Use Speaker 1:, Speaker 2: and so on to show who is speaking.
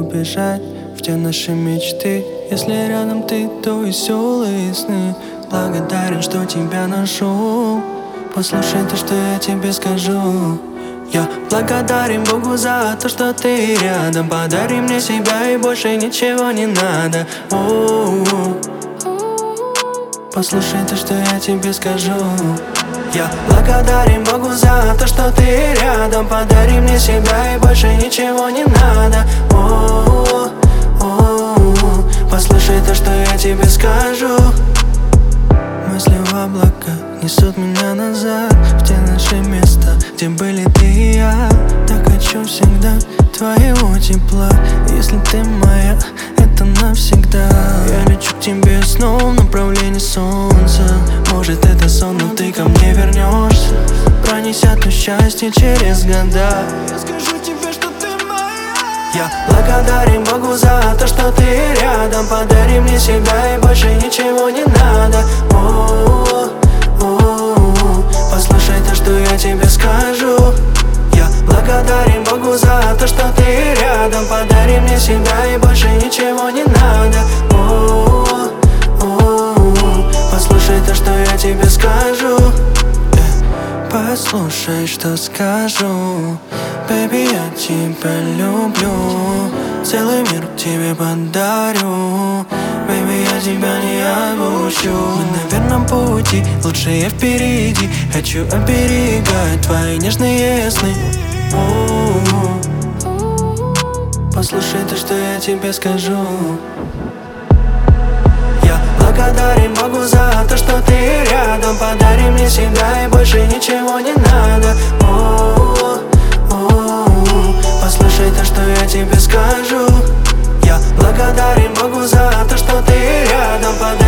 Speaker 1: убежать в те наши мечты. Если рядом ты, то веселые сны. Благодарен, что тебя нашел. Послушай то, что я тебе скажу. Я благодарен Богу за то, что ты рядом. Подари мне себя, и больше ничего не надо. Послушай то, что я тебе скажу. Я благодарен Богу за то, что ты рядом. Подари мне себя, и больше ничего не надо. Послушай то, что я тебе скажу. Мысли в облака несут меня назад, в те наши места, где были ты и я. Так хочу всегда твоего тепла. Если ты моя, это навсегда. Я лечу к тебе снова в направлении солнца. Может это сон, но ты ко мне вернешься. Пронесет то счастье через года. Я скажу тебе, что ты моя. Я благодарен Богу за то, что ты рядом. Подари мне себя, и больше ничего не надо. Послушай то, что я тебе скажу. Я благодарен Богу за то, что ты рядом. Подари мне себя, и больше ничего не надо. Послушай то, что я тебе скажу. Послушай, что скажу. Baby, я тебя люблю. Целый мир тебе подарю. Baby, я тебя не отпущу. Мы на верном пути, лучшее впереди. Хочу оберегать твои нежные сны. Послушай то, что я тебе скажу. Я благодарен Богу за то, что ты рядом. Подари мне себя, и больше ничего не надо. Послушай то, что я тебе скажу. Я благодарен Богу за то, что ты рядом.